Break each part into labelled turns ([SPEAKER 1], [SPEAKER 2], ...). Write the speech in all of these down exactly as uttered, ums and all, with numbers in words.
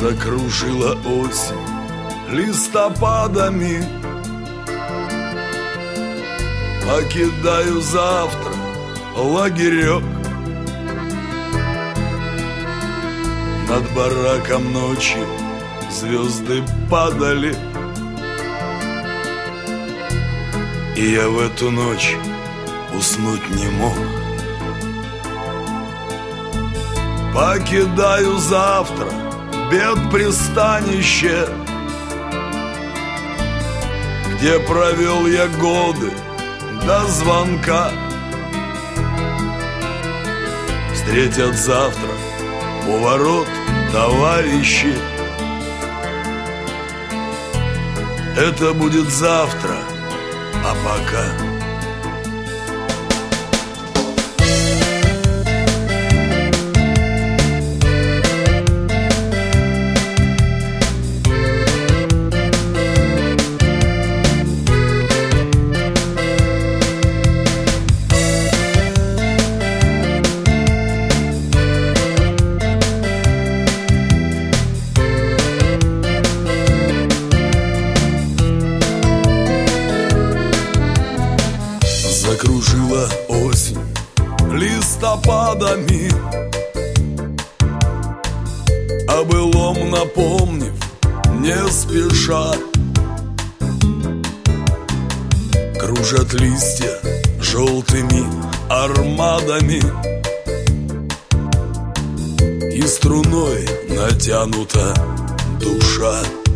[SPEAKER 1] Закружила осень листопадами. Покидаю завтра лагерек. Над бараком ночи звезды падали, и я в эту ночь уснуть не мог. Покидаю завтра бедпристанище, где провел я годы до звонка. Встретят завтра у ворот товарищи. Это будет завтра, а пока... Закружила осень листопадами, о былом напомнив не спеша. Кружат листья желтыми армадами, и струной натянута душа.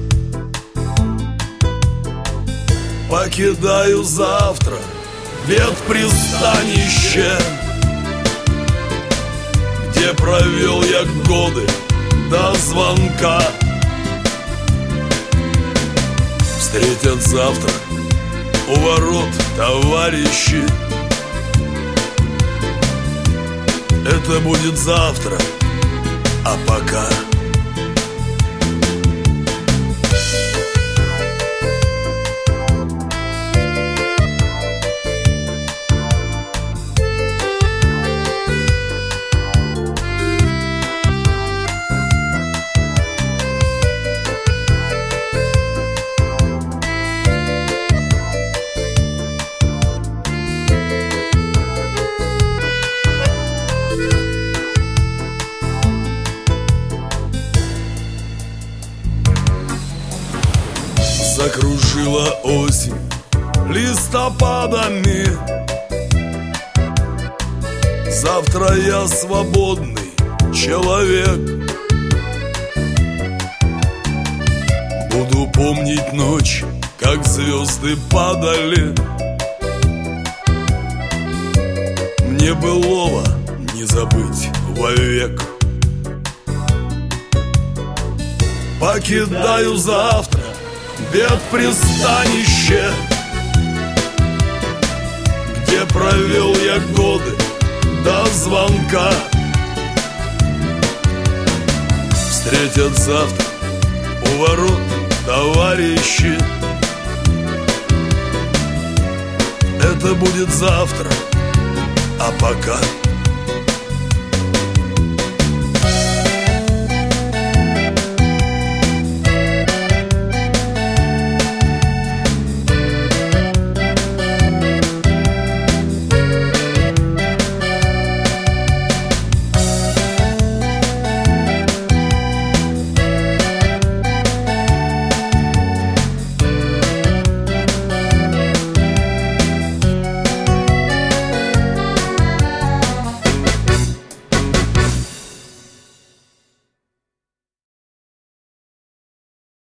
[SPEAKER 1] Покидаю завтра бедпристанище, где провел я годы до звонка. Встретят завтра у ворот товарищи. Это будет завтра, а пока... Закружила осень листопадами. Завтра я свободный человек. Буду помнить ночь, как звезды падали. Мне былого не забыть вовек. Покидаю завтра бедпристанище, где провел я годы до звонка. Встретят завтра у ворот товарищи. Это будет завтра, а пока...